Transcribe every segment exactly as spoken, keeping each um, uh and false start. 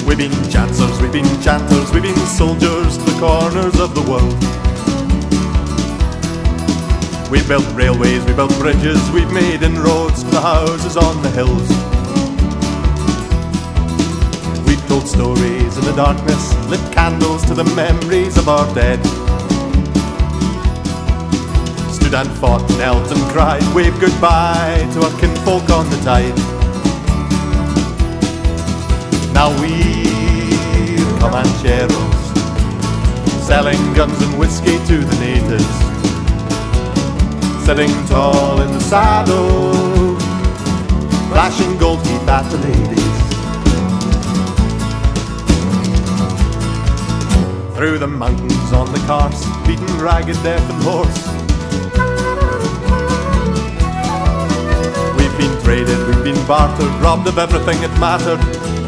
We've been chancers, we've been chanters, we've been soldiers to the corners of the world. We've built railways, we've built bridges, we've made inroads to the houses on the hills. We've told stories in the darkness, lit candles to the memories of our dead. Stood and fought, knelt and cried, waved goodbye to our kinfolk on the tide. Now we're Comancheros, selling guns and whiskey to the natives, sitting tall in the saddle, flashing gold teeth at the ladies. Through the mountains on the carts, beaten ragged, deaf and hoarse. We've been traded, we've been bartered, robbed of everything that mattered.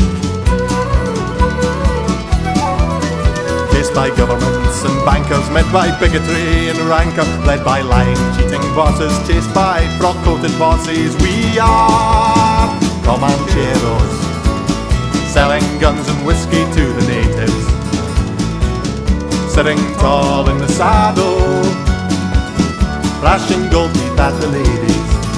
Chased by governments and bankers, met by bigotry and rancor, led by lying, cheating bosses, chased by frock-coated bosses. We are Comancheros, selling guns and whiskey to the natives, sitting tall in the saddle, flashing gold teeth at the ladies.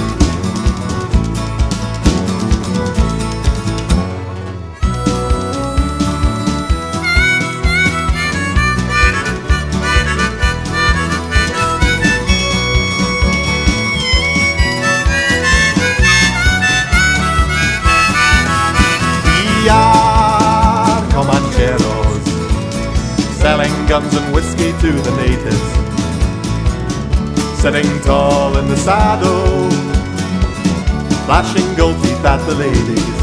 We are Comancheros, selling guns and whiskey to the natives, sitting tall in the saddle, flashing gold teeth at the ladies.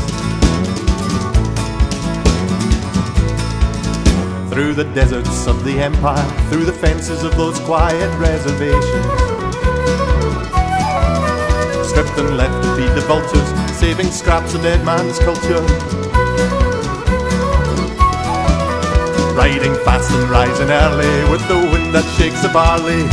Through the deserts of the empire, through the fences of those quiet reservations, stripped and left to feed the vultures, saving scraps of dead man's culture. Riding fast and rising early with the wind that shakes the barley.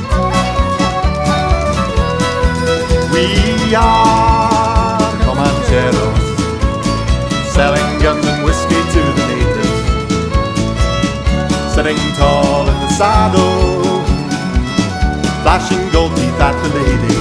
We are Comancheros, selling guns and whiskey to the natives, sitting tall in the saddle, flashing gold teeth at the ladies.